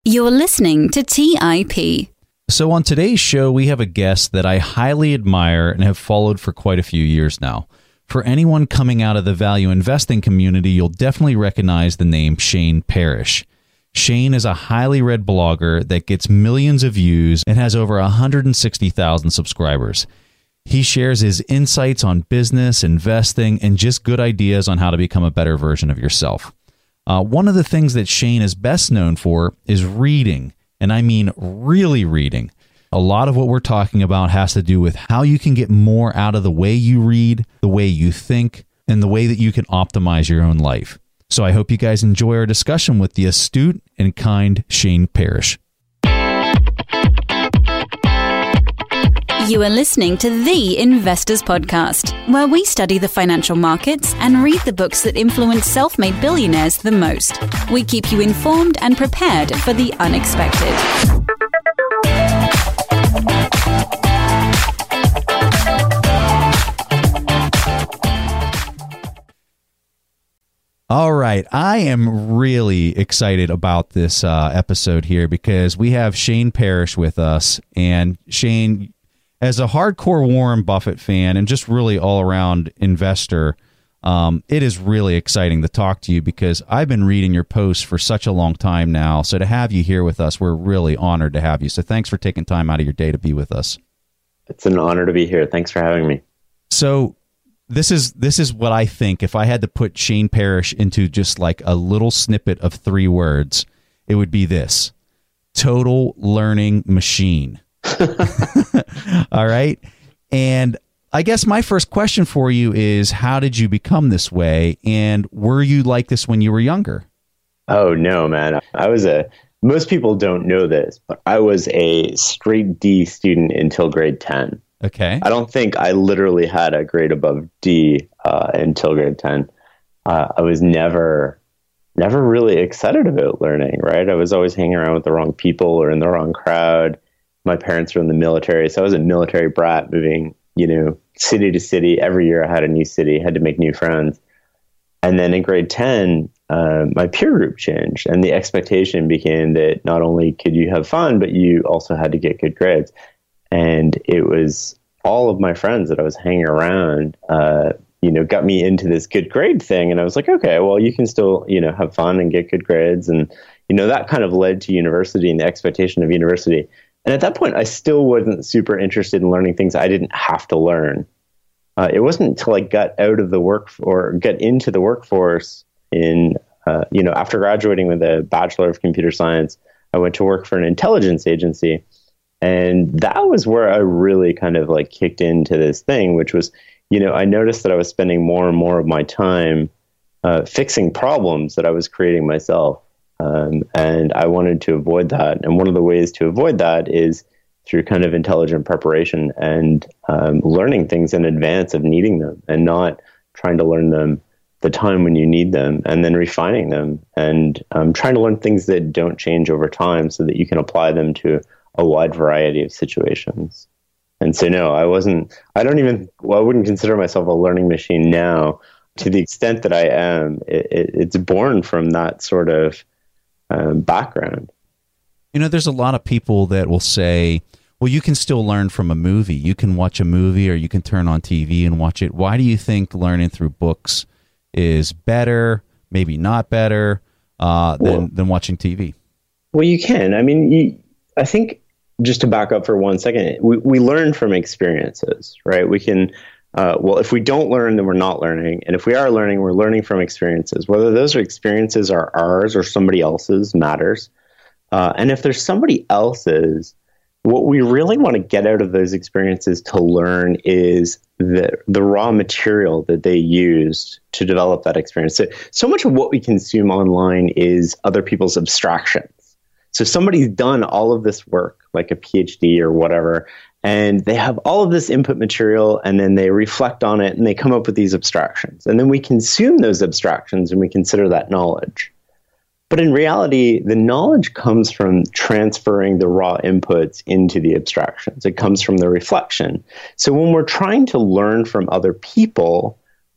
You're listening to TIP. So on today's show, we have a guest that I highly admire and have followed for quite a few years now. For anyone coming out of the value investing community, you'll definitely recognize the name Shane Parrish. Shane is a highly read blogger that gets millions of views and has over 160,000 subscribers. He shares his insights on business, investing, and just good ideas on how to become a better version of yourself. One of the things that Shane is best known for is reading, and I mean really reading. A lot of what we're talking about has to do with how you can get more out of the way you read, the way you think, and the way that you can optimize your own life. So I hope you guys enjoy our discussion with the astute and kind Shane Parrish. You are listening to The Investors Podcast, where we study the financial markets and read the books that influence self-made billionaires the most. We keep you informed and prepared for the unexpected. All right. I am really excited about this episode here because we have Shane Parrish with us. And Shane, as a hardcore Warren Buffett fan and just really all-around investor, it is really exciting to talk to you because I've been reading your posts for such a long time now. So to have you here with us, we're really honored to have you. So thanks for taking time out of your day to be with us. It's an honor to be here. Thanks for having me. So this is what I think. If I had to put Shane Parrish into just like a little snippet of 3 words, it would be this: total learning machine. All right. And I guess my first question for you is, how did you become this way? And were you like this when you were younger? Oh, no, man. Most people don't know this, but I was a straight D student until grade 10. Okay. I don't think I literally had a grade above D until grade 10. I was never really excited about learning, right? I was always hanging around with the wrong people or in the wrong crowd. My parents were in the military, so I was a military brat moving, city to city. Every year I had a new city, had to make new friends. And then in grade 10, my peer group changed, and the expectation became that not only could you have fun, but you also had to get good grades. And it was all of my friends that I was hanging around, got me into this good grade thing. And I was like, okay, well, you can still, have fun and get good grades. And, that kind of led to university and the expectation of university. And at that point, I still wasn't super interested in learning things I didn't have to learn. It wasn't until I got out of the work or get into the workforce after graduating with a Bachelor of Computer Science, I went to work for an intelligence agency. And that was where I really kind of like kicked into this thing, which was, I noticed that I was spending more and more of my time fixing problems that I was creating myself. And I wanted to avoid that. And one of the ways to avoid that is through kind of intelligent preparation and learning things in advance of needing them and not trying to learn them the time when you need them and then refining them and trying to learn things that don't change over time so that you can apply them to a wide variety of situations. And so, no, I wouldn't consider myself a learning machine now. To the extent that I am, it's born from that sort of background. There's a lot of people that will say, well, you can still learn from a movie. You can watch a movie or you can turn on TV and watch it. Why do you think learning through books is better, maybe not better, than watching TV? Well, you can. I mean, I think just to back up for 1 second, we learn from experiences, right? We can, if we don't learn, then we're not learning. And if we are learning, we're learning from experiences. Whether those experiences are ours or somebody else's matters. And if there's somebody else's, what we really want to get out of those experiences to learn is the raw material that they used to develop that experience. So much of what we consume online is other people's abstractions. So somebody's done all of this work, like a PhD or whatever, and they have all of this input material, and then they reflect on it, and they come up with these abstractions. And then we consume those abstractions, and we consider that knowledge. But in reality, the knowledge comes from transferring the raw inputs into the abstractions. It comes from the reflection. So when we're trying to learn from other people,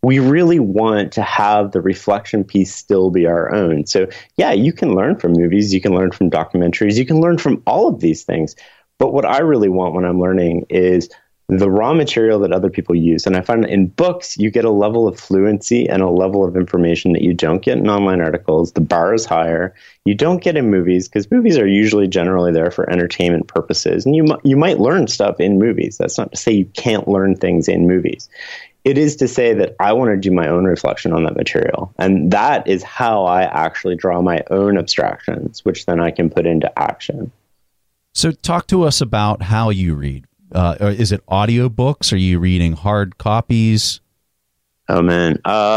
we really want to have the reflection piece still be our own. So yeah, you can learn from movies, you can learn from documentaries, you can learn from all of these things. But what I really want when I'm learning is the raw material that other people use. And I find that in books, you get a level of fluency and a level of information that you don't get in online articles. The bar is higher. You don't get in movies because movies are usually generally there for entertainment purposes. And you might learn stuff in movies. That's not to say you can't learn things in movies. It is to say that I want to do my own reflection on that material. And that is how I actually draw my own abstractions, which then I can put into action. So talk to us about how you read. Is it audiobooks? Are you reading hard copies? Oh, man.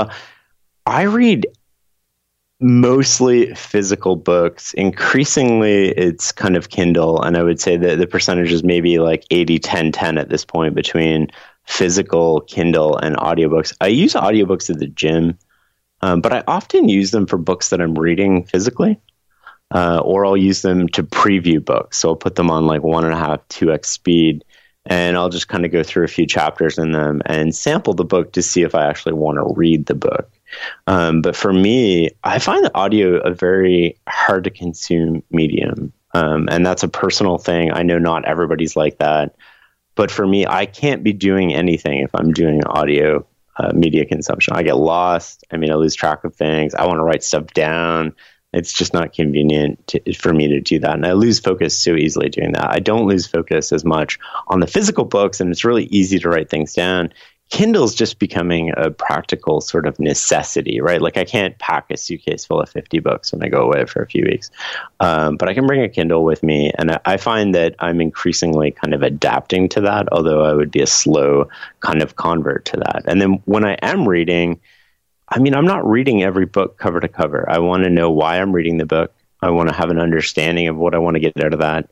I read mostly physical books. Increasingly, it's kind of Kindle. And I would say that the percentage is maybe like 80-10-10 at this point between physical, Kindle, and audiobooks. I use audiobooks at the gym, but I often use them for books that I'm reading physically. Or I'll use them to preview books. So I'll put them on like 1.5, 2x speed. And I'll just kind of go through a few chapters in them and sample the book to see if I actually want to read the book. But for me, I find the audio a very hard to consume medium. And that's a personal thing. I know not everybody's like that. But for me, I can't be doing anything if I'm doing audio media consumption. I get lost. I lose track of things. I want to write stuff down. It's just not convenient for me to do that. And I lose focus so easily doing that. I don't lose focus as much on the physical books, and it's really easy to write things down. Kindle's just becoming a practical sort of necessity, right? Like I can't pack a suitcase full of 50 books when I go away for a few weeks. But I can bring a Kindle with me. And I find that I'm increasingly kind of adapting to that, although I would be a slow kind of convert to that. And then when I am reading, I'm not reading every book cover to cover. I want to know why I'm reading the book. I want to have an understanding of what I want to get out of that.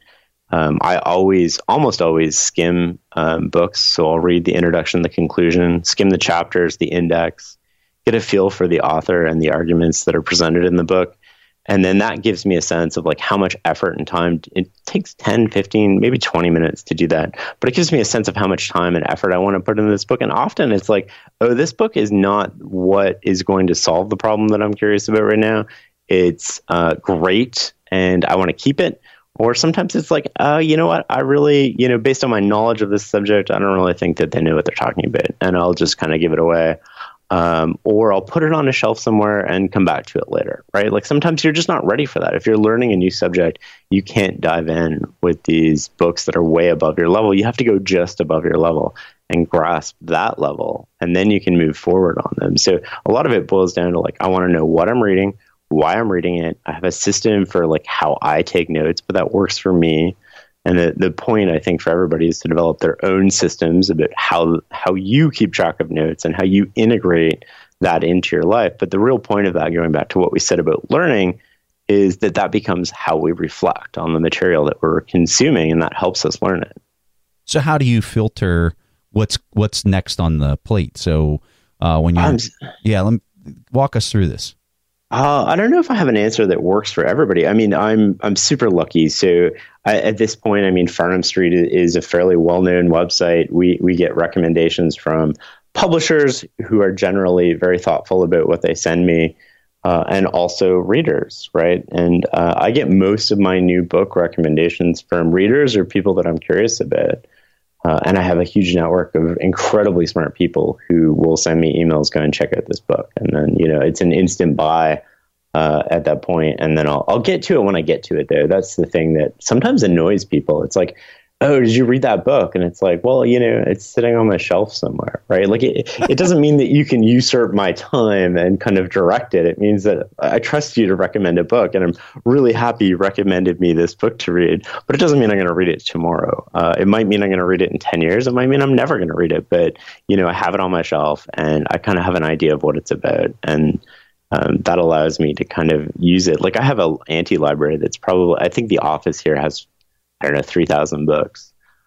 I almost always skim books. So I'll read the introduction, the conclusion, skim the chapters, the index, get a feel for the author and the arguments that are presented in the book. And then that gives me a sense of like how much effort and time. It takes 10, 15, maybe 20 minutes to do that. But it gives me a sense of how much time and effort I want to put into this book. And often it's like, oh, this book is not what is going to solve the problem that I'm curious about right now. It's great and I want to keep it. Or sometimes it's like, you know what, I really, based on my knowledge of this subject, I don't really think that they know what they're talking about. And I'll just kind of give it away. Or I'll put it on a shelf somewhere and come back to it later, right? Like sometimes you're just not ready for that. If you're learning a new subject, you can't dive in with these books that are way above your level. You have to go just above your level and grasp that level, and then you can move forward on them. So a lot of it boils down to like, I want to know what I'm reading, why I'm reading it. I have a system for like how I take notes, but that works for me. And the point, I think, for everybody is to develop their own systems about how you keep track of notes and how you integrate that into your life. But the real point of that, going back to what we said about learning, is that becomes how we reflect on the material that we're consuming, and that helps us learn it. So how do you filter what's next on the plate? So when you walk us through this. I don't know if I have an answer that works for everybody. I'm super lucky. So at this point, Farnham Street is a fairly well-known website. We get recommendations from publishers who are generally very thoughtful about what they send me, and also readers, right? And I get most of my new book recommendations from readers or people that I'm curious about. And I have a huge network of incredibly smart people who will send me emails, go and check out this book. And then, it's an instant buy at that point. And then I'll get to it when I get to it, though. That's the thing that sometimes annoys people. It's like, oh, did you read that book? And it's like, well, it's sitting on my shelf somewhere, right? Like it doesn't mean that you can usurp my time and kind of direct it. It means that I trust you to recommend a book, and I'm really happy you recommended me this book to read, but it doesn't mean I'm going to read it tomorrow. It might mean I'm going to read it in 10 years. It might mean I'm never going to read it, but, I have it on my shelf and I kind of have an idea of what it's about. And that allows me to kind of use it. Like I have an anti-library that's probably, I think the office here has, 3,000 books.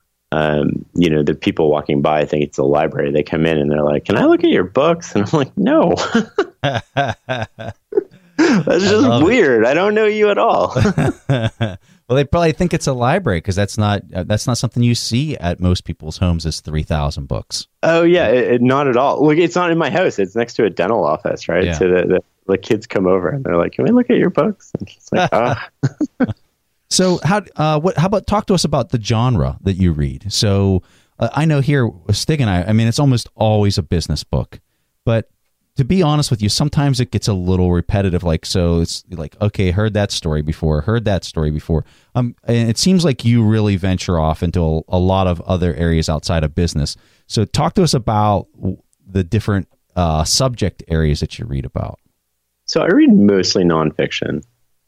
The people walking by think it's a library. They come in and they're like, can I look at your books? And I'm like, no. That's just weird. I don't know you at all. Well, they probably think it's a library because that's not something you see at most people's homes is 3,000 books. Oh yeah, not at all. Look, it's not in my house. It's next to a dental office, right? Yeah. So the kids come over and they're like, "Can we look at your books?" And it's like, So how about talk to us about the genre that you read? So I know here Stig and I mean, it's almost always a business book, but to be honest with you, sometimes it gets a little repetitive. So it's like, okay, heard that story before. And it seems like you really venture off into a lot of other areas outside of business. So talk to us about the different subject areas that you read about. So I read mostly nonfiction.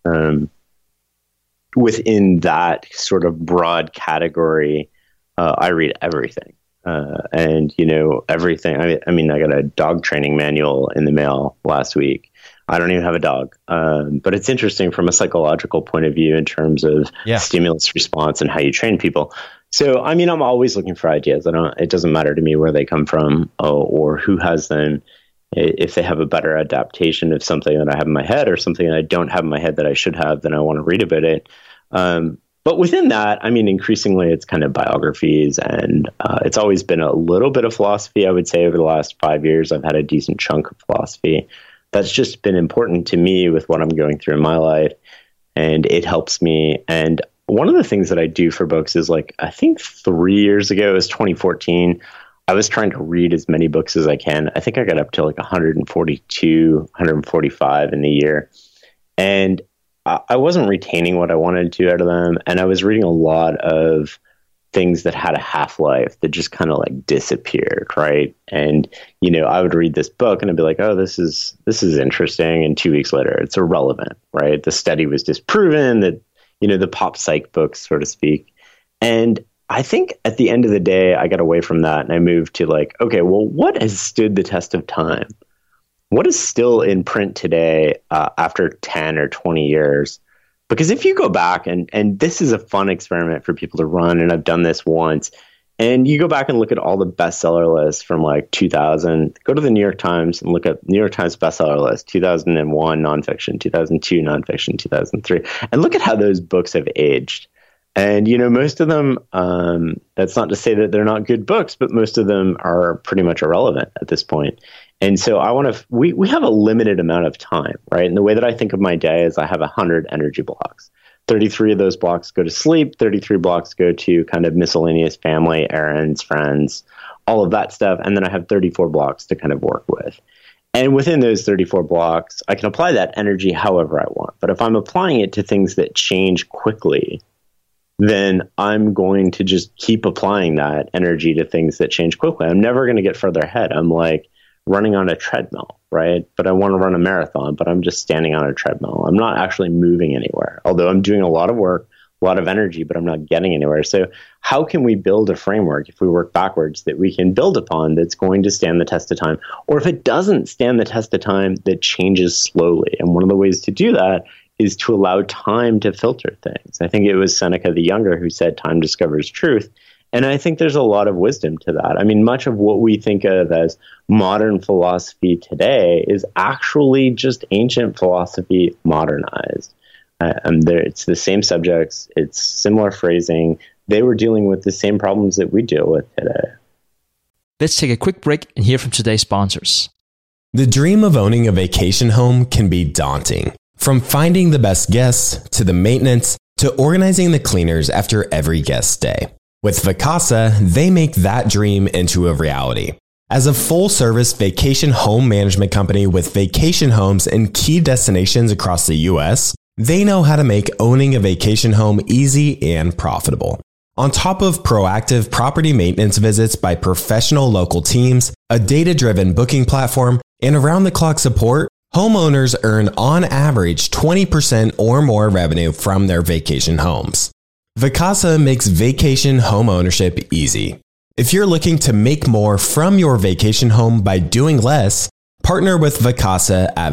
Within that sort of broad category, I read everything. And, everything. I mean, I got a dog training manual in the mail last week. I don't even have a dog. But it's interesting from a psychological point of view in terms of stimulus response and how you train people. So, I mean, I'm always looking for ideas. It doesn't matter to me where they come from or who has them. If they have a better adaptation of something that I have in my head or something that I don't have in my head that I should have, then I want to read about it. But within that, I mean, increasingly, it's kind of biographies, and it's always been a little bit of philosophy. I would say over the last 5 years, I've had a decent chunk of philosophy. That's just been important to me with what I'm going through in my life, and it helps me. And one of the things that I do for books is I think 3 years ago, it was 2014, I was trying to read as many books as I can. I think I got up to 142, 145 in the year. And I wasn't retaining what I wanted to out of them. And I was reading a lot of things that had a half-life that just kind of disappeared, right? And, I would read this book and I'd be like, oh, this is interesting. And 2 weeks later, it's irrelevant, right? The study was disproven that, the pop psych books, so to speak. And I think at the end of the day, I got away from that and I moved to okay, well, what has stood the test of time? What is still in print today after 10 or 20 years? Because if you go back, and this is a fun experiment for people to run, and I've done this once, and you go back and look at all the bestseller lists from 2000, go to the New York Times and look at New York Times bestseller list, 2001 nonfiction, 2002 nonfiction, 2003, and look at how those books have aged. And, most of them, that's not to say that they're not good books, but most of them are pretty much irrelevant at this point. And so we have a limited amount of time, right? And the way that I think of my day is I have 100 energy blocks. 33 of those blocks go to sleep, 33 blocks go to kind of miscellaneous family, errands, friends, all of that stuff. And then I have 34 blocks to kind of work with. And within those 34 blocks, I can apply that energy however I want. But if I'm applying it to things that change quickly, then I'm going to just keep applying that energy to things that change quickly. I'm never going to get further ahead. I'm running on a treadmill, right? But I want to run a marathon, but I'm just standing on a treadmill. I'm not actually moving anywhere, although I'm doing a lot of work, a lot of energy, but I'm not getting anywhere. So how can we build a framework if we work backwards that we can build upon that's going to stand the test of time? Or if it doesn't stand the test of time, that changes slowly. And one of the ways to do that is to allow time to filter things. I think it was Seneca the Younger who said time discovers truth. And I think there's a lot of wisdom to that. I mean, much of what we think of as modern philosophy today is actually just ancient philosophy modernized. It's the same subjects, it's similar phrasing. They were dealing with the same problems that we deal with today. Let's take a quick break and hear from today's sponsors. The dream of owning a vacation home can be daunting. From finding the best guests, to the maintenance, to organizing the cleaners after every guest stay. With Vacasa, they make that dream into a reality. As a full-service vacation home management company with vacation homes in key destinations across the U.S., they know how to make owning a vacation home easy and profitable. On top of proactive property maintenance visits by professional local teams, a data-driven booking platform, and around-the-clock support, homeowners earn on average 20% or more revenue from their vacation homes. Vacasa makes vacation home ownership easy. If you're looking to make more from your vacation home by doing less, partner with Vacasa at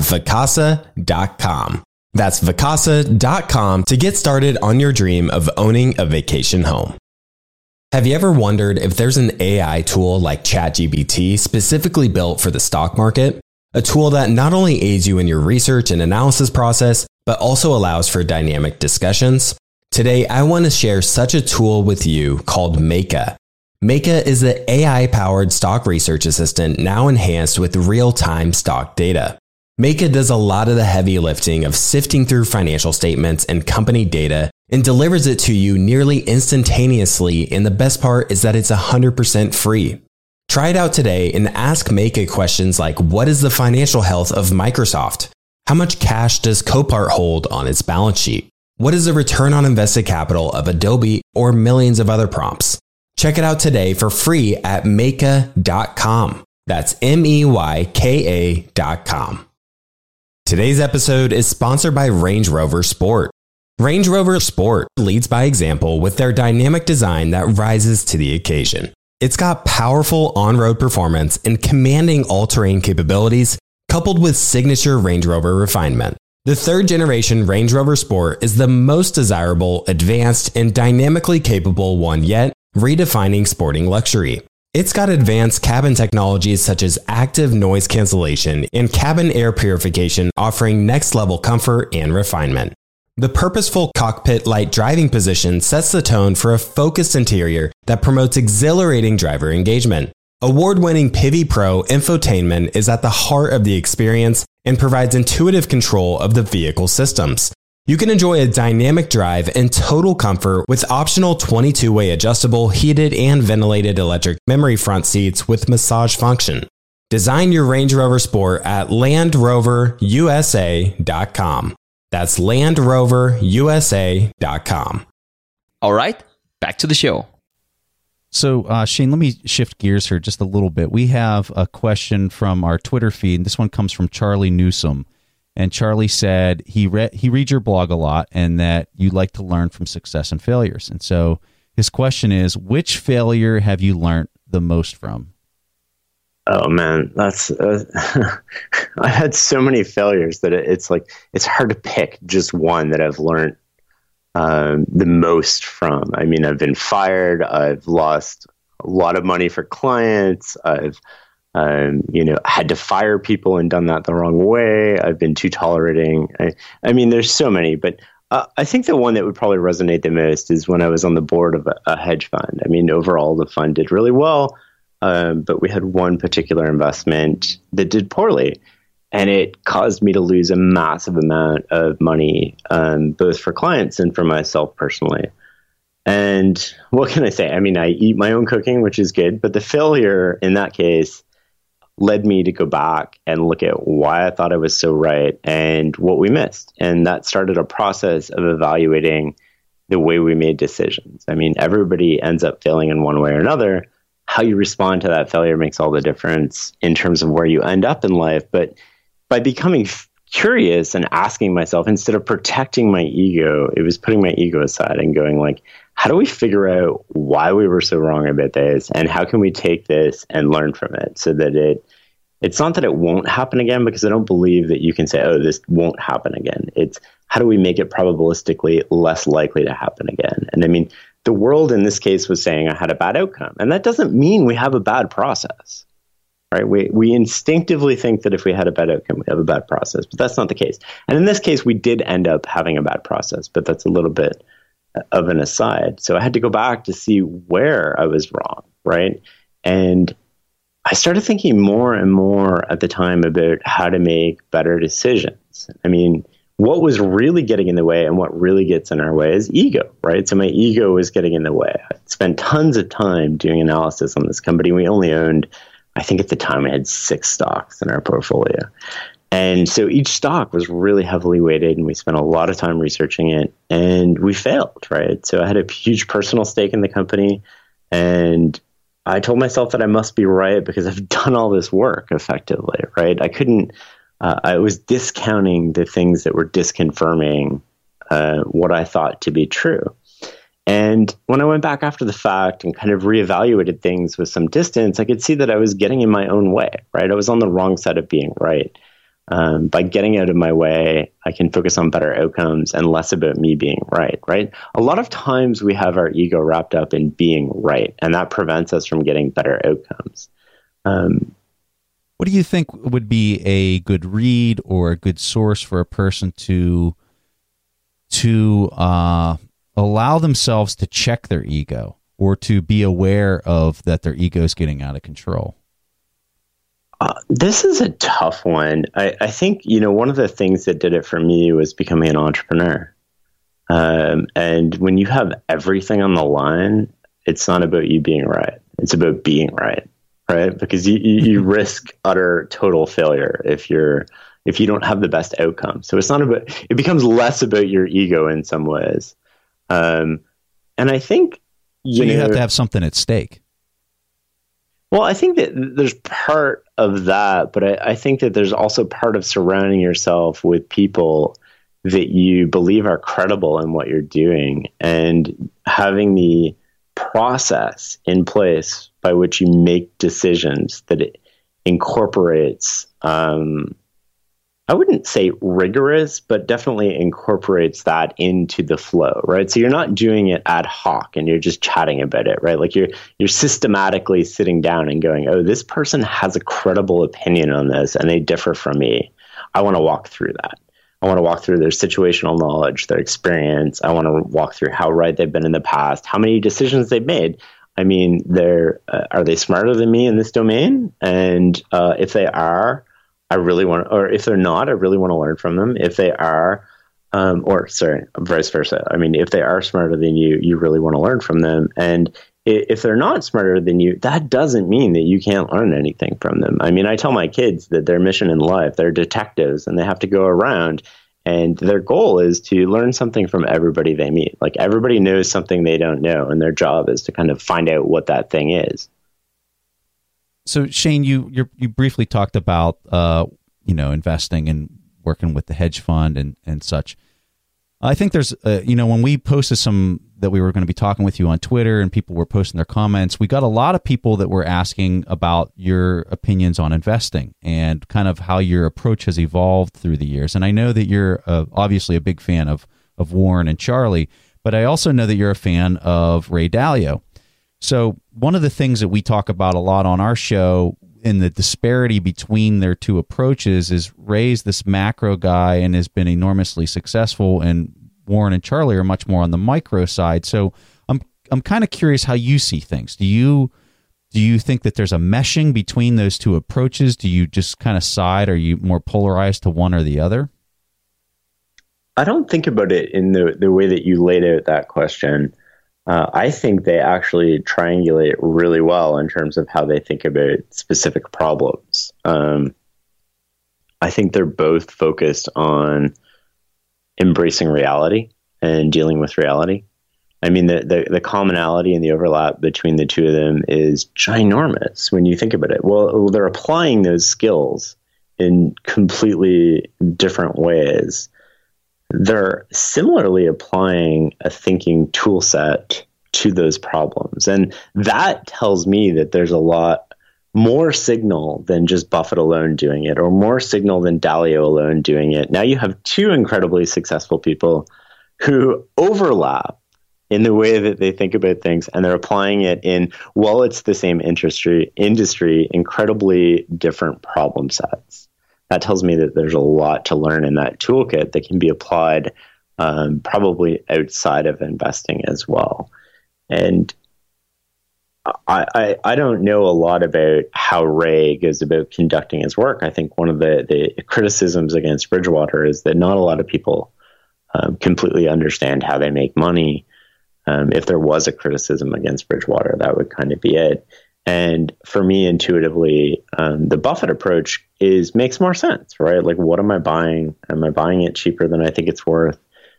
vacasa.com. That's vacasa.com to get started on your dream of owning a vacation home. Have you ever wondered if there's an AI tool like ChatGPT specifically built for the stock market? A tool that not only aids you in your research and analysis process, but also allows for dynamic discussions? Today, I want to share such a tool with you called Meyka. Meyka is an AI-powered stock research assistant now enhanced with real-time stock data. Meyka does a lot of the heavy lifting of sifting through financial statements and company data and delivers it to you nearly instantaneously, and the best part is that it's 100% free. Try it out today and ask Meyka questions like, what is the financial health of Microsoft? How much cash does Copart hold on its balance sheet? What is the return on invested capital of Adobe, or millions of other prompts? Check it out today for free at Meyka.com. That's Meyka.com. Today's episode is sponsored by Range Rover Sport. Range Rover Sport leads by example with their dynamic design that rises to the occasion. It's got powerful on-road performance and commanding all-terrain capabilities, coupled with signature Range Rover refinement. The third generation Range Rover Sport is the most desirable, advanced, and dynamically capable one yet, redefining sporting luxury. It's got advanced cabin technologies such as active noise cancellation and cabin air purification, offering next-level comfort and refinement. The purposeful cockpit light driving position sets the tone for a focused interior that promotes exhilarating driver engagement. Award-winning Pivi Pro infotainment is at the heart of the experience and provides intuitive control of the vehicle systems. You can enjoy a dynamic drive and total comfort with optional 22-way adjustable, heated and ventilated electric memory front seats with massage function. Design your Range Rover Sport at LandRoverUSA.com. That's LandRoverUSA.com. All right, back to the show. So, Shane, let me shift gears here just a little bit. We have a question from our Twitter feed. This one comes from Charlie Newsom. And Charlie said he reads your blog a lot and that you like to learn from success and failures. And so his question is, which failure have you learned the most from? Oh, man, that's I had so many failures that it's hard to pick just one that I've learned the most from. I mean, I've been fired. I've lost a lot of money for clients. I've, had to fire people and done that the wrong way. I've been too tolerating. I mean, there's so many, but I think the one that would probably resonate the most is when I was on the board of a hedge fund. I mean, overall, the fund did really well, but we had one particular investment that did poorly. And it caused me to lose a massive amount of money, both for clients and for myself personally. And what can I say? I mean, I eat my own cooking, which is good. But the failure in that case led me to go back and look at why I thought I was so right and what we missed. And that started a process of evaluating the way we made decisions. I mean, everybody ends up failing in one way or another. How you respond to that failure makes all the difference in terms of where you end up in life. But by becoming curious and asking myself, instead of protecting my ego, it was putting my ego aside and going like, how do we figure out why we were so wrong about this? And how can we take this and learn from it so that it's not that it won't happen again, because I don't believe that you can say, oh, this won't happen again. It's how do we make it probabilistically less likely to happen again? And I mean, the world in this case was saying I had a bad outcome. And that doesn't mean we have a bad process. Right? We instinctively think that if we had a bad outcome, we have a bad process, but that's not the case. And in this case, we did end up having a bad process, but that's a little bit of an aside. So I had to go back to see where I was wrong, right? And I started thinking more and more at the time about how to make better decisions. I mean, what was really getting in the way and what really gets in our way is ego, right? So my ego was getting in the way. I spent tons of time doing analysis on this company. We only owned, I think at the time we had 6 stocks in our portfolio. And so each stock was really heavily weighted and we spent a lot of time researching it and we failed, right? So I had a huge personal stake in the company and I told myself that I must be right because I've done all this work effectively, right? I was discounting the things that were disconfirming what I thought to be true. And when I went back after the fact and kind of reevaluated things with some distance, I could see that I was getting in my own way, right? I was on the wrong side of being right. By getting out of my way, I can focus on better outcomes and less about me being right, right? A lot of times we have our ego wrapped up in being right, and that prevents us from getting better outcomes. What do you think would be a good read or a good source for a person to allow themselves to check their ego or to be aware of that their ego is getting out of control? This is a tough one. I think, one of the things that did it for me was becoming an entrepreneur. And when you have everything on the line, it's not about you being right. It's about being right? Because you risk utter total failure if you don't have the best outcome. So it becomes less about your ego in some ways. And I think, you have to have something at stake. Well, I think that there's part of that, but I think that there's also part of surrounding yourself with people that you believe are credible in what you're doing, and having the process in place by which you make decisions that it incorporates, I wouldn't say rigorous, but definitely incorporates that into the flow, right? So you're not doing it ad hoc and you're just chatting about it, right? Like you're systematically sitting down and going, oh, this person has a credible opinion on this and they differ from me. I want to walk through that. I want to walk through their situational knowledge, their experience. I want to walk through how right they've been in the past, how many decisions they've made. I mean, are they smarter than me in this domain? And if they are, I really want, or if they're not, I really want to learn from them. If they are, vice versa. I mean, if they are smarter than you, you really want to learn from them. And if they're not smarter than you, that doesn't mean that you can't learn anything from them. I mean, I tell my kids that their mission in life, they're detectives and they have to go around, and their goal is to learn something from everybody they meet. Like, everybody knows something they don't know, and their job is to kind of find out what that thing is. So Shane, you briefly talked about investing and working with the hedge fund and such. I think there's when we posted some that we were going to be talking with you on Twitter and people were posting their comments, we got a lot of people that were asking about your opinions on investing and kind of how your approach has evolved through the years. And I know that you're obviously a big fan of Warren and Charlie, but I also know that you're a fan of Ray Dalio. So one of the things that we talk about a lot on our show in the disparity between their two approaches is Ray's this macro guy and has been enormously successful, and Warren and Charlie are much more on the micro side. So I'm kind of curious how you see things. Do you think that there's a meshing between those two approaches? Do you just kind of side? Are you more polarized to one or the other? I don't think about it in the way that you laid out that question. I think they actually triangulate really well in terms of how they think about specific problems. I think they're both focused on embracing reality and dealing with reality. I mean, the commonality and the overlap between the two of them is ginormous when you think about it. Well, they're applying those skills in completely different ways. They're similarly applying a thinking tool set to those problems. And that tells me that there's a lot more signal than just Buffett alone doing it, or more signal than Dalio alone doing it. Now you have two incredibly successful people who overlap in the way that they think about things, and they're applying it in, while it's the same industry, incredibly different problem sets. That tells me that there's a lot to learn in that toolkit that can be applied probably outside of investing as well. And I don't know a lot about how Ray goes about conducting his work. I think one of the criticisms against Bridgewater is that not a lot of people completely understand how they make money. If there was a criticism against Bridgewater, that would kind of be it. And for me, intuitively, the Buffett approach makes more sense, right? Like, what am I buying? Am I buying it cheaper than I think it's worth?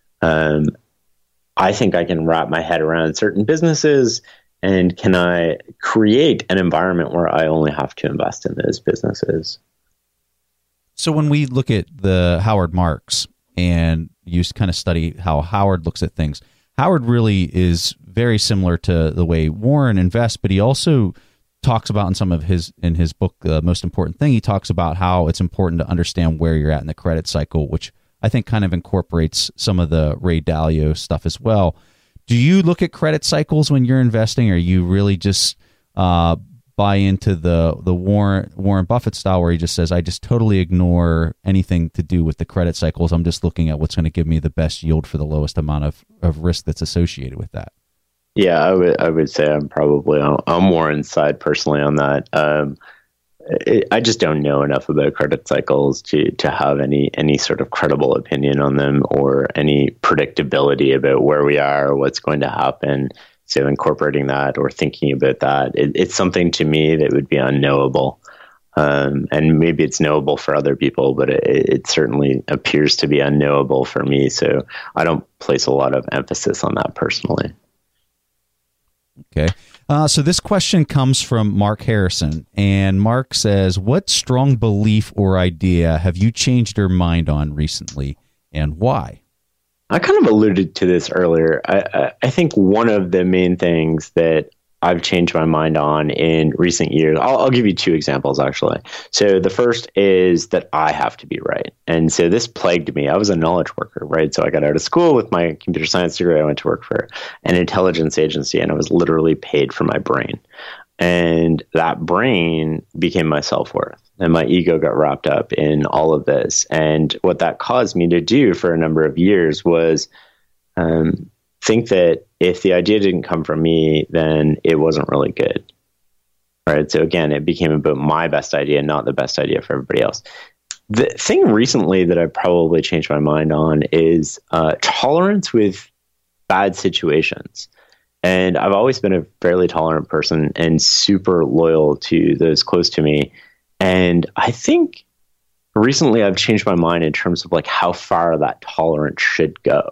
I think I can wrap my head around certain businesses, and can I create an environment where I only have to invest in those businesses? So when we look at the Howard Marks and you kind of study how Howard looks at things, Howard really is very similar to the way Warren invests, but he also talks about in his book, The Most Important Thing, he talks about how it's important to understand where you're at in the credit cycle, which I think kind of incorporates some of the Ray Dalio stuff as well. Do you look at credit cycles when you're investing, or are you really just buy into the Warren Buffett style where he just says, I just totally ignore anything to do with the credit cycles. I'm just looking at what's going to give me the best yield for the lowest amount of risk that's associated with that. Yeah, I would say I'm probably on Warren's side personally on that. I just don't know enough about credit cycles to have any sort of credible opinion on them or any predictability about where we are or what's going to happen. So incorporating that or thinking about that, it's something to me that would be unknowable. And maybe it's knowable for other people, but it certainly appears to be unknowable for me. So I don't place a lot of emphasis on that personally. Okay. So this question comes from Mark Harrison, and Mark says, what strong belief or idea have you changed your mind on recently, and why? I kind of alluded to this earlier. I think one of the main things that I've changed my mind on in recent years, I'll give you two examples, actually. So the first is that I have to be right. And so this plagued me. I was a knowledge worker, right? So I got out of school with my computer science degree. I went to work for an intelligence agency, and I was literally paid for my brain. And that brain became my self-worth. And my ego got wrapped up in all of this. And what that caused me to do for a number of years was think that if the idea didn't come from me, then it wasn't really good. Right. So again, it became about my best idea, not the best idea for everybody else. The thing recently that I've probably changed my mind on is tolerance with bad situations. And I've always been a fairly tolerant person and super loyal to those close to me. And I think recently I've changed my mind in terms of like how far that tolerance should go.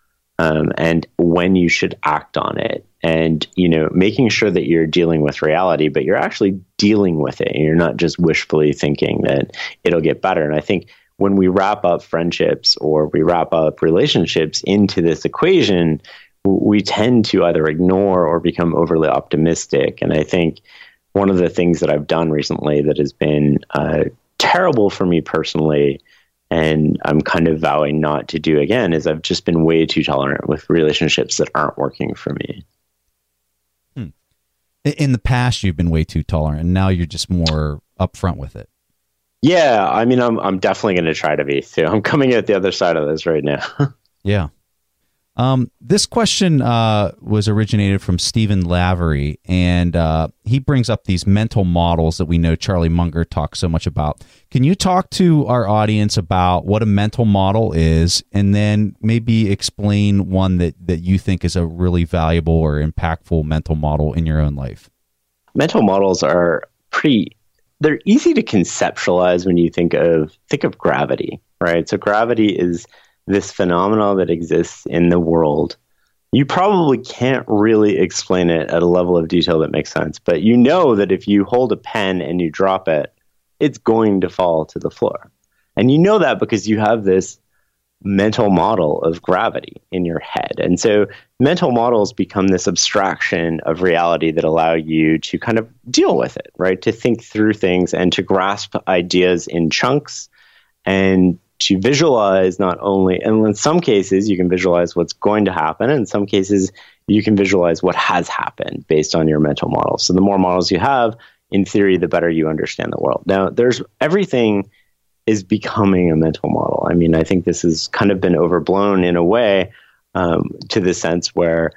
And when you should act on it, and, you know, making sure that you're dealing with reality, but you're actually dealing with it and you're not just wishfully thinking that it'll get better. And I think when we wrap up friendships or we wrap up relationships into this equation, we tend to either ignore or become overly optimistic. And I think one of the things that I've done recently that has been terrible for me personally, and I'm kind of vowing not to do again, is I've just been way too tolerant with relationships that aren't working for me. In the past, you've been way too tolerant, and now you're just more upfront with it. Yeah, I mean, I'm definitely going to try to be too. I'm coming at the other side of this right now. Yeah. This question was originated from Stephen Lavery, and he brings up these mental models that we know Charlie Munger talks so much about. Can you talk to our audience about what a mental model is, and then maybe explain one that you think is a really valuable or impactful mental model in your own life? Mental models are they're easy to conceptualize when you think of gravity, right? So gravity is this phenomenon that exists in the world. You probably can't really explain it at a level of detail that makes sense, but you know that if you hold a pen and you drop it, it's going to fall to the floor. And you know that because you have this mental model of gravity in your head. And so mental models become this abstraction of reality that allow you to kind of deal with it, right? To think through things and to grasp ideas in chunks and to visualize not only, and in some cases you can visualize what's going to happen, and in some cases you can visualize what has happened based on your mental model. So the more models you have, in theory, the better you understand the world. Now, everything is becoming a mental model. I mean, I think this has kind of been overblown in a way, to the sense where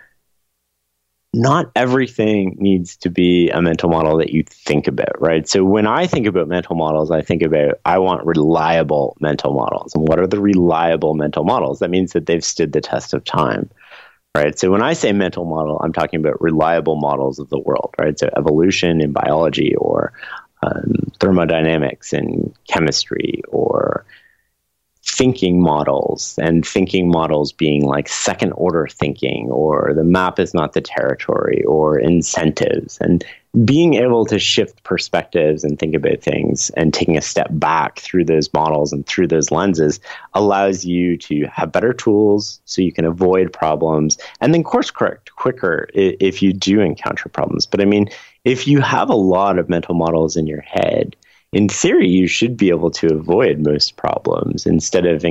not everything needs to be a mental model that you think about, right? So when I think about mental models, I want reliable mental models. And what are the reliable mental models? That means that they've stood the test of time, right? So when I say mental model, I'm talking about reliable models of the world, right? So evolution in biology, or thermodynamics in chemistry, or thinking models, and thinking models being like second order thinking, or the map is not the territory, or incentives, and being able to shift perspectives and think about things and taking a step back through those models and through those lenses allows you to have better tools so you can avoid problems and then course correct quicker if you do encounter problems. But I mean, if you have a lot of mental models in your head, in theory, you should be able to avoid most problems instead of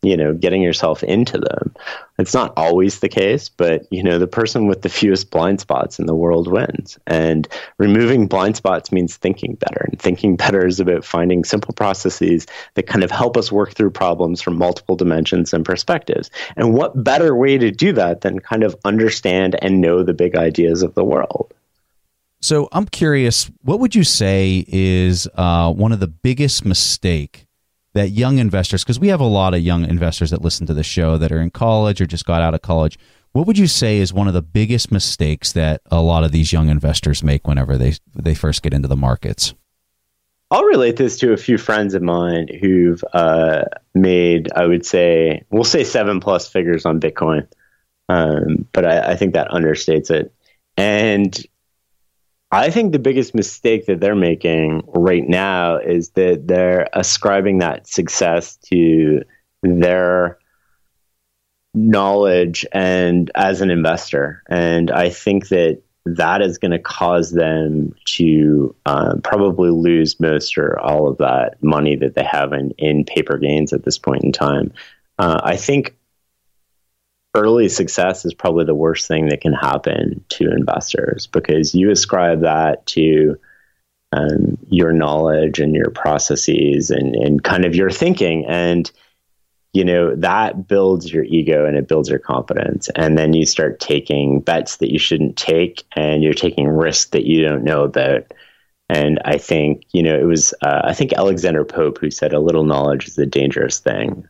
getting yourself into them. It's not always the case, but, the person with the fewest blind spots in the world wins. And removing blind spots means thinking better. And thinking better is about finding simple processes that kind of help us work through problems from multiple dimensions and perspectives. And what better way to do that than kind of understand and know the big ideas of the world? So I'm curious, what would you say is one of the biggest mistake that young investors, because we have a lot of young investors that listen to the show that are in college or just got out of college, what would you say is one of the biggest mistakes that a lot of these young investors make whenever they first get into the markets? I'll relate this to a few friends of mine who've made, we'll say 7+ figures on Bitcoin. But I think that understates it. And I think the biggest mistake that they're making right now is that they're ascribing that success to their knowledge and as an investor. And I think that is going to cause them to probably lose most or all of that money that they have in paper gains at this point in time. I think early success is probably the worst thing that can happen to investors, because you ascribe that to your knowledge and your processes and kind of your thinking. And, that builds your ego and it builds your confidence. And then you start taking bets that you shouldn't take, and you're taking risks that you don't know about. And I think, it was, I think Alexander Pope who said a little knowledge is a dangerous thing,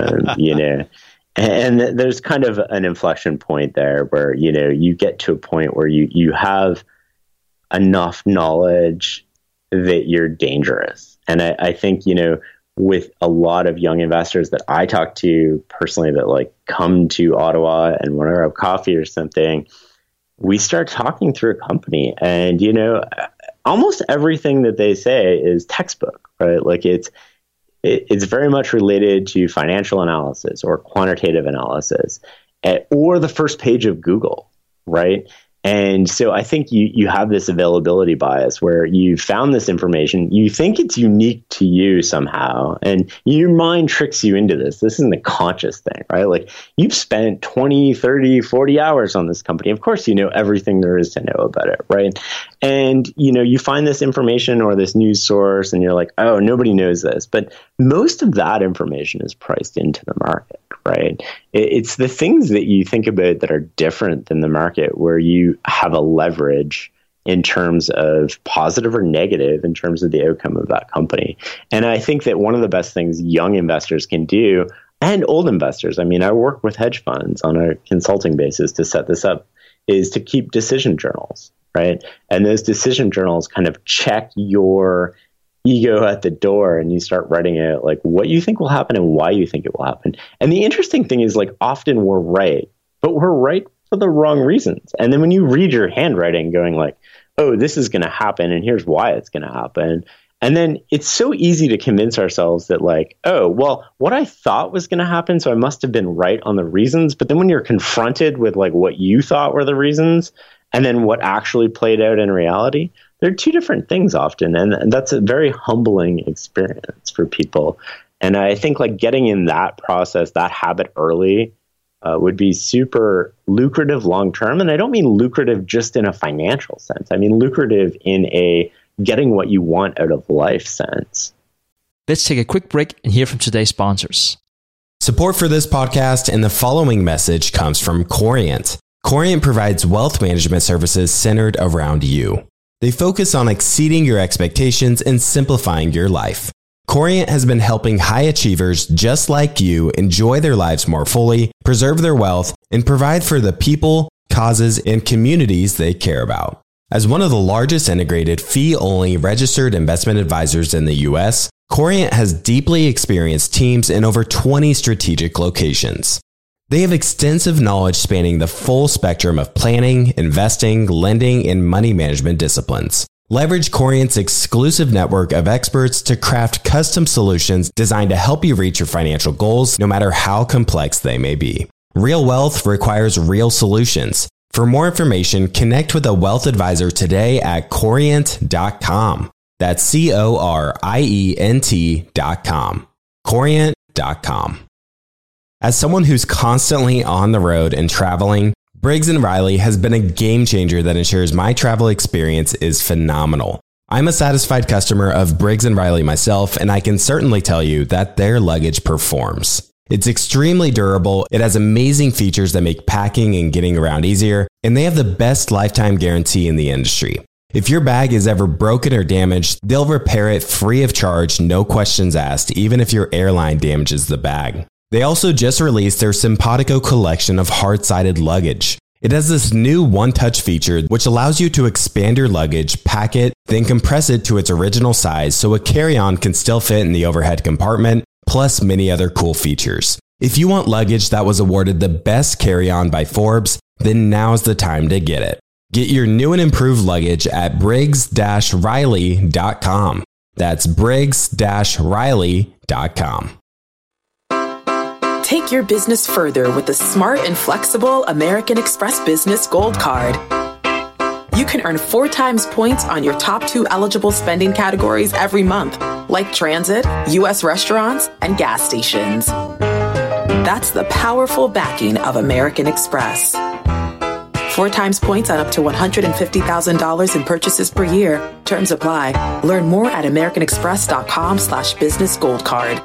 And there's kind of an inflection point there where, you get to a point where you have enough knowledge that you're dangerous. And I think, with a lot of young investors that I talk to personally that come to Ottawa and want to have coffee or something, we start talking through a company, and, almost everything that they say is textbook, right? It's very much related to financial analysis or quantitative analysis, or the first page of Google, right? And so I think you have this availability bias where you found this information, you think it's unique to you somehow, and your mind tricks you into this. This isn't a conscious thing, right? You've spent 20, 30, 40 hours on this company. Of course, you know everything there is to know about it, right? And, you find this information or this news source and you're like, oh, nobody knows this. But most of that information is priced into the market, right? It's the things that you think about that are different than the market where you have a leverage in terms of positive or negative in terms of the outcome of that company. And I think that one of the best things young investors can do, and old investors, I work with hedge funds on a consulting basis to set this up, is to keep decision journals, right? And those decision journals kind of check your ego at the door, and you start writing out what you think will happen and why you think it will happen. And the interesting thing is often we're right, but we're right for the wrong reasons. And then when you read your handwriting going oh, this is going to happen and here's why it's going to happen. And then it's so easy to convince ourselves that oh, well, what I thought was going to happen, so I must have been right on the reasons. But then when you're confronted with what you thought were the reasons and then what actually played out in reality, they're two different things often. And that's a very humbling experience for people. And I think getting in that process, that habit early, would be super lucrative long term. And I don't mean lucrative just in a financial sense. I mean lucrative in a getting what you want out of life sense. Let's take a quick break and hear from today's sponsors. Support for this podcast and the following message comes from Corient. Corient provides wealth management services centered around you. They focus on exceeding your expectations and simplifying your life. Corient has been helping high achievers just like you enjoy their lives more fully, preserve their wealth, and provide for the people, causes, and communities they care about. As one of the largest integrated fee-only registered investment advisors in the U.S., Corient has deeply experienced teams in over 20 strategic locations. They have extensive knowledge spanning the full spectrum of planning, investing, lending, and money management disciplines. Leverage Corient's exclusive network of experts to craft custom solutions designed to help you reach your financial goals, no matter how complex they may be. Real wealth requires real solutions. For more information, connect with a wealth advisor today at Corient.com. That's Corient.com. Corient.com. As someone who's constantly on the road and traveling, Briggs & Riley has been a game changer that ensures my travel experience is phenomenal. I'm a satisfied customer of Briggs & Riley myself, and I can certainly tell you that their luggage performs. It's extremely durable, it has amazing features that make packing and getting around easier, and they have the best lifetime guarantee in the industry. If your bag is ever broken or damaged, they'll repair it free of charge, no questions asked, even if your airline damages the bag. They also just released their Simpatico collection of hard-sided luggage. It has this new one-touch feature which allows you to expand your luggage, pack it, then compress it to its original size so a carry-on can still fit in the overhead compartment, plus many other cool features. If you want luggage that was awarded the best carry-on by Forbes, then now's the time to get it. Get your new and improved luggage at briggs-riley.com. That's briggs-riley.com. Take your business further with the smart and flexible American Express Business Gold Card. You can earn 4 times points on your top 2 eligible spending categories every month, like transit, U.S. restaurants, and gas stations. That's the powerful backing of American Express. 4 times points on up to $150,000 in purchases per year. Terms apply. Learn more at americanexpress.com/business gold card.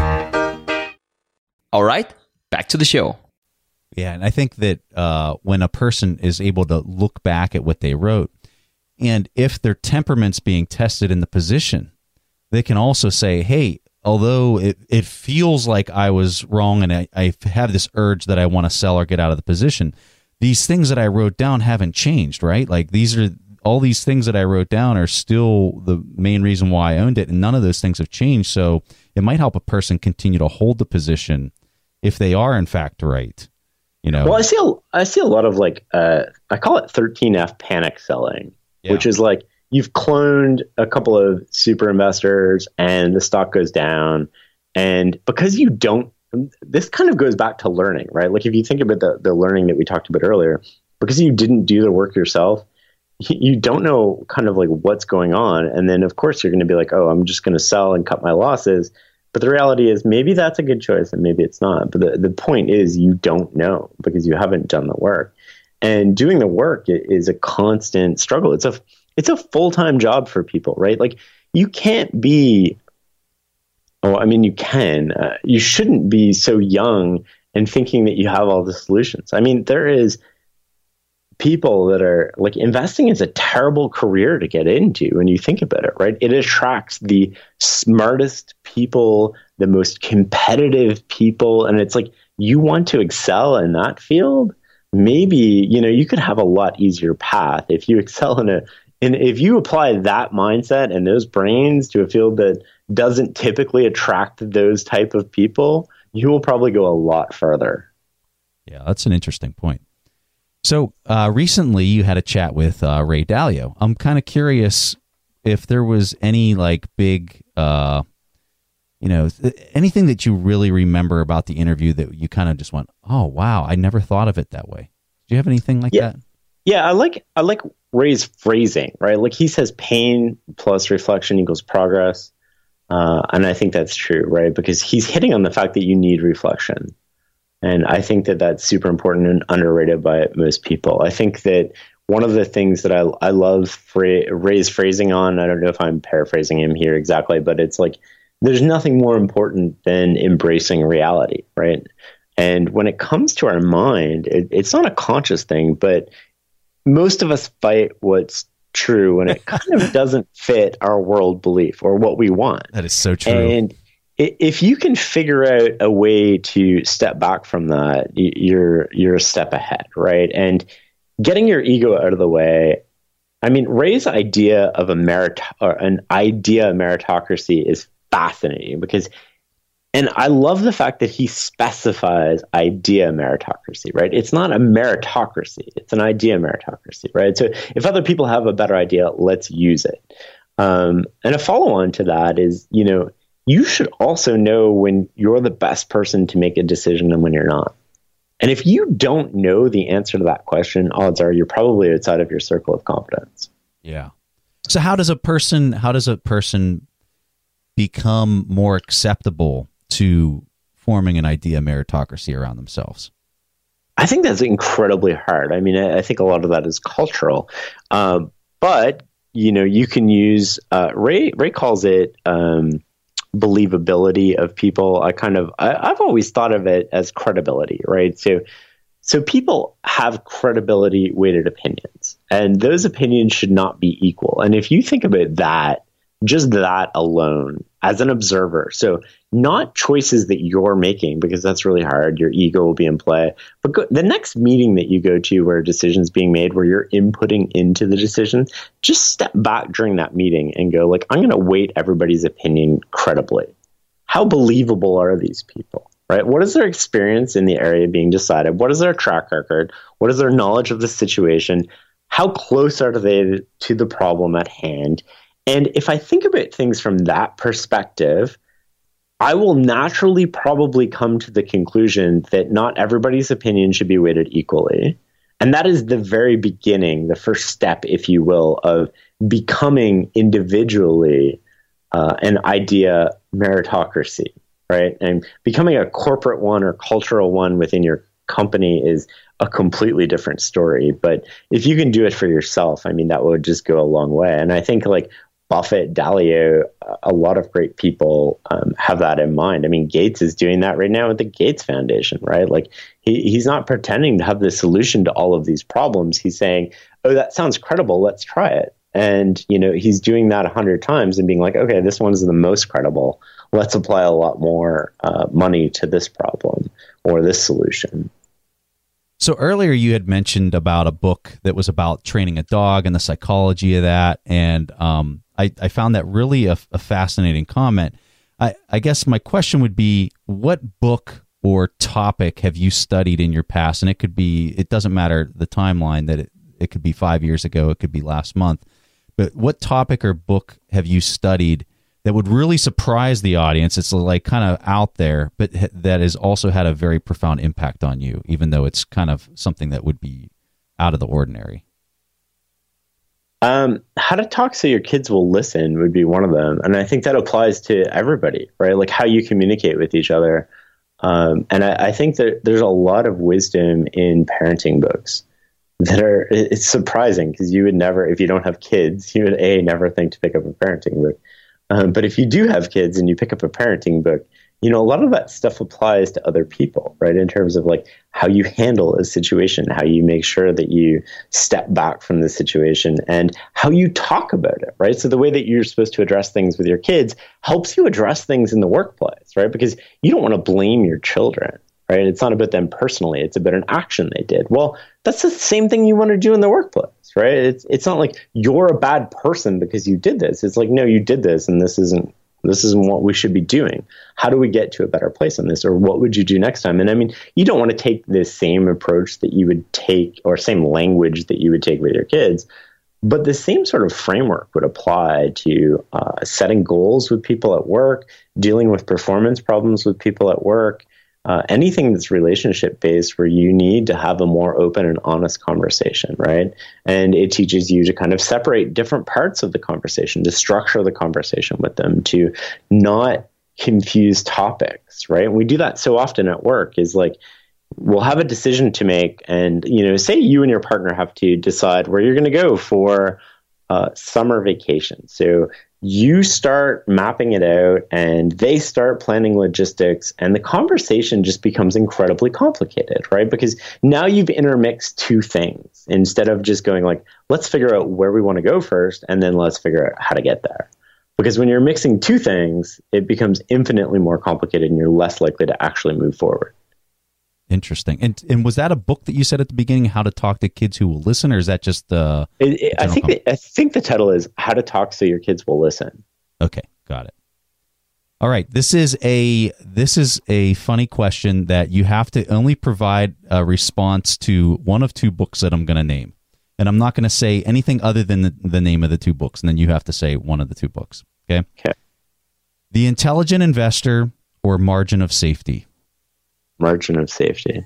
All right, back to the show. Yeah, and I think that when a person is able to look back at what they wrote, and if their temperament's being tested in the position, they can also say, hey, although it feels like I was wrong and I have this urge that I want to sell or get out of the position, these things that I wrote down haven't changed, right? Like all these things that I wrote down are still the main reason why I owned it, and none of those things have changed. So it might help a person continue to hold the position if they are in fact right. Well, I see a lot of I call it 13F panic selling, which is like you've cloned a couple of super investors and the stock goes down, and because you don't, this kind of goes back to learning, right? Like if you think about the learning that we talked about earlier, because you didn't do the work yourself, you don't know kind of like what's going on, and then of course you're going to be like, oh, I'm just going to sell and cut my losses. But the reality is maybe that's a good choice and maybe it's not. But the point is you don't know because you haven't done the work. And doing the work is a constant struggle. It's a full-time job for people, right? Like you can't be, you can. You shouldn't be so young and thinking that you have all the solutions. I mean, there is people that are like, investing is a terrible career to get into when you think about it, right? It attracts the smartest people, the most competitive people. And it's like, you want to excel in that field. Maybe, you could have a lot easier path if you excel and if you apply that mindset and those brains to a field that doesn't typically attract those type of people, you will probably go a lot further. Yeah, that's an interesting point. So recently you had a chat with Ray Dalio. I'm kind of curious if there was any big, anything that you really remember about the interview that you kind of just went, oh, wow, I never thought of it that way. Do you have anything like that? Yeah, I like Ray's phrasing, right? Like he says pain plus reflection equals progress. And I think that's true, right? Because he's hitting on the fact that you need reflection. And I think that that's super important and underrated by most people. I think that one of the things that I love Ray's phrasing on, I don't know if I'm paraphrasing him here exactly, but it's like, there's nothing more important than embracing reality, right? And when it comes to our mind, it's not a conscious thing, but most of us fight what's true when it kind of doesn't fit our world belief or what we want. That is so true. And if you can figure out a way to step back from that, you're a step ahead, right? And getting your ego out of the way. I mean, Ray's idea of an idea meritocracy is fascinating because, and I love the fact that he specifies idea meritocracy, right? It's not a meritocracy; it's an idea meritocracy, right? So if other people have a better idea, let's use it. And a follow-on to that is, you should also know when you're the best person to make a decision and when you're not. And if you don't know the answer to that question, odds are you're probably outside of your circle of competence. Yeah. So how does a person become more acceptable to forming an idea meritocracy around themselves? I think that's incredibly hard. I mean, I think a lot of that is cultural, but you can use Ray calls it believability of people. I've always thought of it as credibility, right? So people have credibility weighted opinions, and those opinions should not be equal. And if you think about that, just that alone as an observer, so not choices that you're making, because that's really hard, your ego will be in play, but the next meeting that you go to where a decision's being made, where you're inputting into the decision, just step back during that meeting and go like, I'm going to weight everybody's opinion credibly. How believable are these people? Right? What is their experience in the area being decided? What is their track record? What is their knowledge of the situation? How close are they to the problem at hand? And if I think about things from that perspective, I will naturally probably come to the conclusion that not everybody's opinion should be weighted equally. And that is the very beginning, the first step, if you will, of becoming individually an idea meritocracy. Right? And becoming a corporate one or cultural one within your company is a completely different story. But if you can do it for yourself, I mean, that would just go a long way. And I think like Buffett, Dalio, a lot of great people have that in mind. I mean, Gates is doing that right now with the Gates Foundation, right? Like he's not pretending to have the solution to all of these problems. He's saying, oh, that sounds credible. Let's try it. And, he's doing that 100 times and being like, okay, this one's the most credible. Let's apply a lot more money to this problem or this solution. So earlier you had mentioned about a book that was about training a dog and the psychology of that. And I found that really a fascinating comment. I guess my question would be, what book or topic have you studied in your past? And it doesn't matter the timeline, that it could be 5 years ago, it could be last month. But what topic or book have you studied that would really surprise the audience? It's like kind of out there, but that has also had a very profound impact on you, even though it's kind of something that would be out of the ordinary. How to talk so your kids will listen would be one of them. And I think that applies to everybody, right? Like how you communicate with each other. And I think that there's a lot of wisdom in parenting books it's surprising, because you would never, if you don't have kids, you would never think to pick up a parenting book. But if you do have kids and you pick up a parenting book, a lot of that stuff applies to other people, right? In terms of like how you handle a situation, how you make sure that you step back from the situation, and how you talk about it, right? So the way that you're supposed to address things with your kids helps you address things in the workplace, right? Because you don't want to blame your children, right? It's not about them personally. It's about an action they did. Well, that's the same thing you want to do in the workplace, right? It's not like you're a bad person because you did this. It's like, no, you did this, and this isn't what we should be doing. How do we get to a better place on this? Or what would you do next time? And I mean, you don't want to take the same approach that you would take, or same language that you would take with your kids, but the same sort of framework would apply to setting goals with people at work, dealing with performance problems with people at work, anything that's relationship based, where you need to have a more open and honest conversation, right? And it teaches you to kind of separate different parts of the conversation, to structure the conversation with them, to not confuse topics, right? And we do that so often at work, is like, we'll have a decision to make, and, say you and your partner have to decide where you're going to go for summer vacation. So you start mapping it out, and they start planning logistics, and the conversation just becomes incredibly complicated, right? Because now you've intermixed two things, instead of just going like, let's figure out where we want to go first, and then let's figure out how to get there. Because when you're mixing two things, it becomes infinitely more complicated, and you're less likely to actually move forward. Interesting. And was that a book that you said at the beginning, How to Talk to Kids Who Will Listen, or is that just I think the title is How to Talk So Your Kids Will Listen. Okay, got it. All right, this is a funny question that you have to only provide a response to one of two books that I'm going to name. And I'm not going to say anything other than the name of the two books, and then you have to say one of the two books. Okay? Okay. The Intelligent Investor or Margin of Safety? Margin of Safety.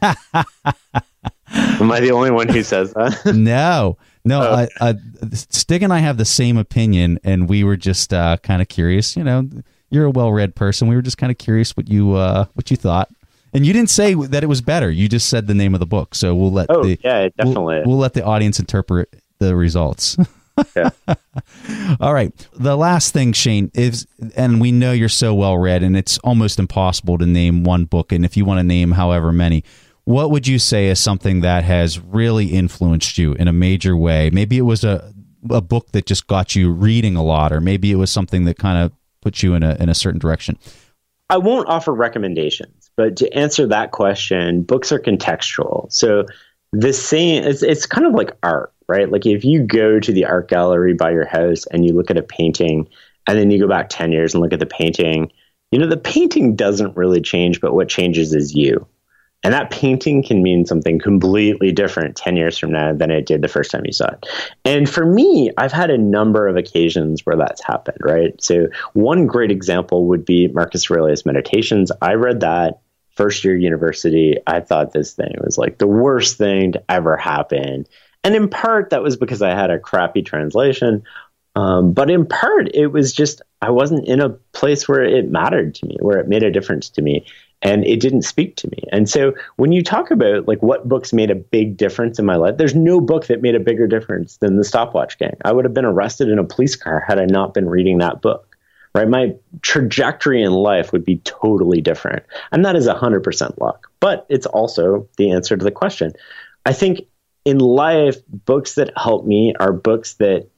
Am I the only one who says that? No. Stig and I have the same opinion, and we were just kind of curious. you're a well-read person. We were just kind of curious what you thought. And you didn't say that it was better. You just said the name of the book. So we'll let definitely. We'll let the audience interpret the results. Yeah. All right. The last thing, Shane, is, and we know you're so well read, and it's almost impossible to name one book. And if you want to name however many, what would you say is something that has really influenced you in a major way? Maybe it was a book that just got you reading a lot, or maybe it was something that kind of put you in a certain direction. I won't offer recommendations, but to answer that question, books are contextual. So it's kind of like art, right? Like if you go to the art gallery by your house and you look at a painting, and then you go back 10 years and look at the painting, the painting doesn't really change, but what changes is you. And that painting can mean something completely different 10 years from now than it did the first time you saw it. And for me, I've had a number of occasions where that's happened, right? So one great example would be Marcus Aurelius Meditations. I read that first year university. I thought this thing was like the worst thing to ever happen. And in part, that was because I had a crappy translation. But in part, it was just, I wasn't in a place where it mattered to me, where it made a difference to me. And it didn't speak to me. And so when you talk about like what books made a big difference in my life, there's no book that made a bigger difference than The Stopwatch Gang. I would have been arrested in a police car had I not been reading that book, right? My trajectory in life would be totally different. And that is 100% luck. But it's also the answer to the question. I think in life, books that help me are books that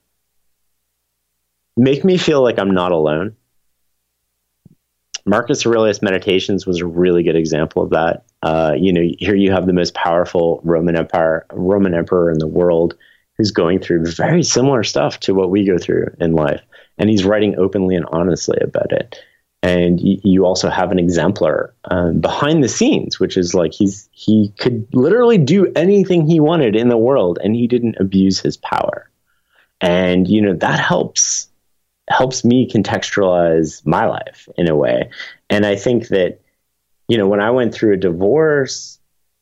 make me feel like I'm not alone. Marcus Aurelius Meditations was a really good example of that. Here you have the most powerful Roman emperor in the world who's going through very similar stuff to what we go through in life. And he's writing openly and honestly about it. And you also have an exemplar behind the scenes, which is like he could literally do anything he wanted in the world, and he didn't abuse his power. And, that helps me contextualize my life in a way. And I think that, when I went through a divorce,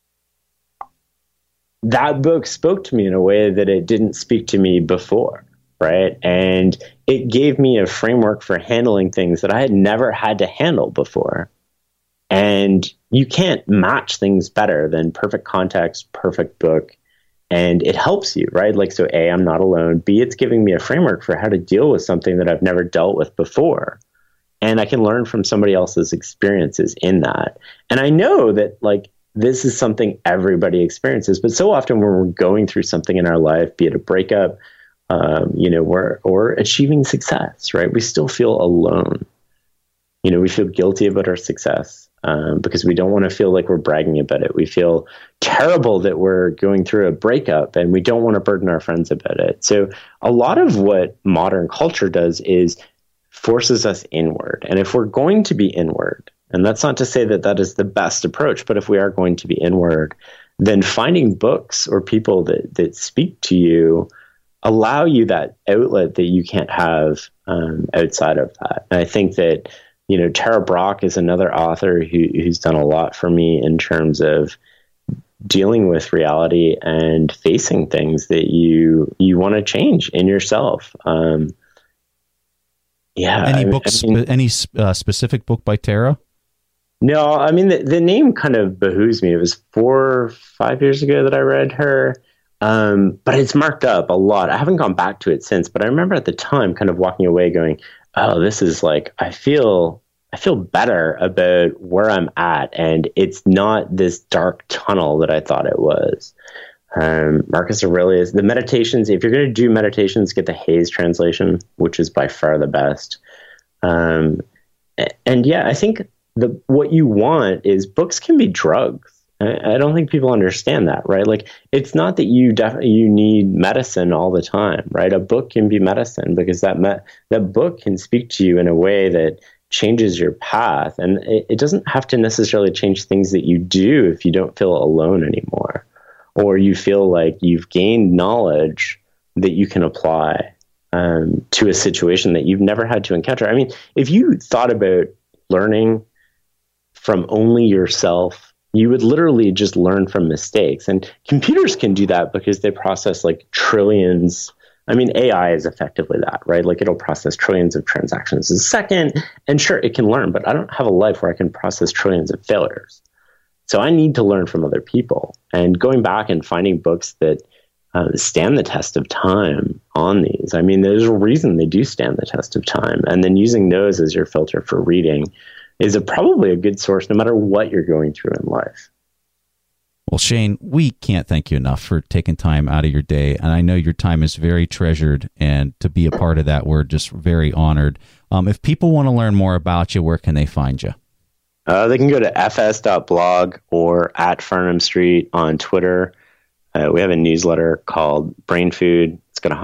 that book spoke to me in a way that it didn't speak to me before, right? And it gave me a framework for handling things that I had never had to handle before. And you can't match things better than perfect context, perfect book. And it helps you, right? Like, so A, I'm not alone. B, it's giving me a framework for how to deal with something that I've never dealt with before. And I can learn from somebody else's experiences in that. And I know that like, this is something everybody experiences, but so often when we're going through something in our life, be it a breakup, or achieving success, right? We still feel alone. We feel guilty about our success. Because we don't want to feel like we're bragging about it. We feel terrible that we're going through a breakup, and we don't want to burden our friends about it. So a lot of what modern culture does is forces us inward. And if we're going to be inward, and that's not to say that that is the best approach, but if we are going to be inward, then finding books or people that speak to you allow you that outlet that you can't have outside of that. And I think that Tara Brach is another author who's done a lot for me in terms of dealing with reality and facing things that you want to change in yourself. Any specific book by Tara? No, I mean, the name kind of behooves me. It was 4 or 5 years ago that I read her. But it's marked up a lot. I haven't gone back to it since, but I remember at the time kind of walking away going, oh, this is like, I feel better about where I'm at, and it's not this dark tunnel that I thought it was. Marcus Aurelius, the Meditations, if you're going to do Meditations, get the Hayes translation, which is by far the best. And yeah, I think what you want is books can be drugs. I don't think people understand that, right? Like, it's not that you need medicine all the time, right? A book can be medicine because that book can speak to you in a way that changes your path. And it doesn't have to necessarily change things that you do if you don't feel alone anymore, or you feel like you've gained knowledge that you can apply to a situation that you've never had to encounter. I mean, if you thought about learning from only yourself, you would literally just learn from mistakes. And computers can do that because they process like trillions I mean, AI is effectively that, right? Like it'll process trillions of transactions a second. And sure, it can learn, but I don't have a life where I can process trillions of failures. So I need to learn from other people. And going back and finding books that stand the test of time on these. I mean, there's a reason they do stand the test of time. And then using those as your filter for reading is probably a good source no matter what you're going through in life. Well, Shane, we can't thank you enough for taking time out of your day. And I know your time is very treasured. And to be a part of that, we're just very honored. If people want to learn more about you, where can they find you? They can go to fs.blog or at Farnham Street on Twitter. We have a newsletter called Brain Food. It's got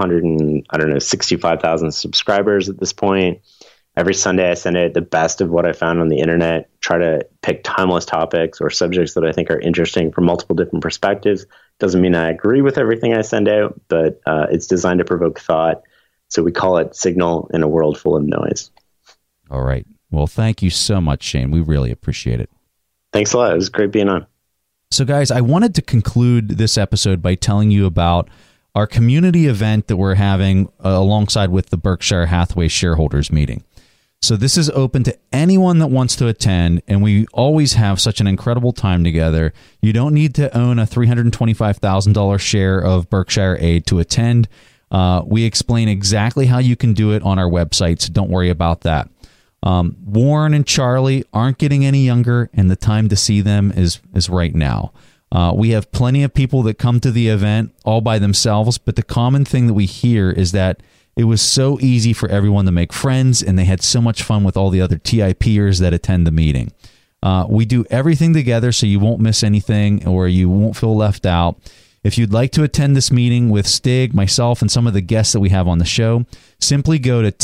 65,000 subscribers at this point. Every Sunday, I send out the best of what I found on the internet, try to pick timeless topics or subjects that I think are interesting from multiple different perspectives. Doesn't mean I agree with everything I send out, but it's designed to provoke thought. So we call it Signal in a World Full of Noise. All right. Well, thank you so much, Shane. We really appreciate it. Thanks a lot. It was great being on. So, guys, I wanted to conclude this episode by telling you about our community event that we're having alongside with the Berkshire Hathaway shareholders meeting. So this is open to anyone that wants to attend, and we always have such an incredible time together. You don't need to own a $325,000 share of Berkshire Aid to attend. We explain exactly how you can do it on our website, so don't worry about that. Warren and Charlie aren't getting any younger, and the time to see them is right now. We have plenty of people that come to the event all by themselves, but the common thing that we hear is that it was so easy for everyone to make friends, and they had so much fun with all the other TIPers that attend the meeting. We do everything together so you won't miss anything or you won't feel left out. If you'd like to attend this meeting with Stig, myself, and some of the guests that we have on the show, simply go to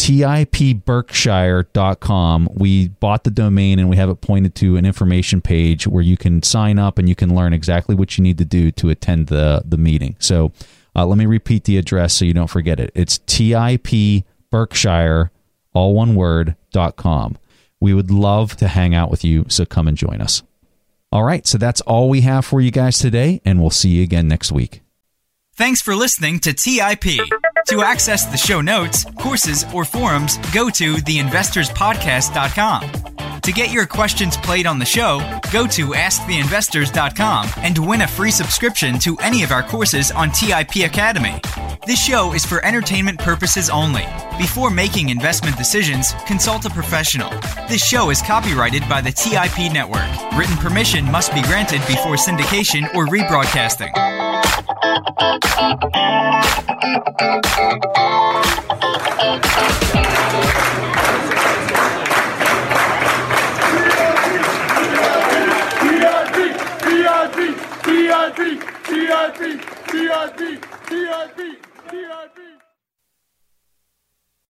tipberkshire.com. We bought the domain and we have it pointed to an information page where you can sign up and you can learn exactly what you need to do to attend the meeting. So let me repeat the address so you don't forget it. It's tipberkshire, all one word, .com. We would love to hang out with you, so come and join us. All right, so that's all we have for you guys today, and we'll see you again next week. Thanks for listening to TIP. To access the show notes, courses, or forums, go to theinvestorspodcast.com. To get your questions played on the show, go to asktheinvestors.com and win a free subscription to any of our courses on TIP Academy. This show is for entertainment purposes only. Before making investment decisions, consult a professional. This show is copyrighted by the TIP Network. Written permission must be granted before syndication or rebroadcasting. TIP.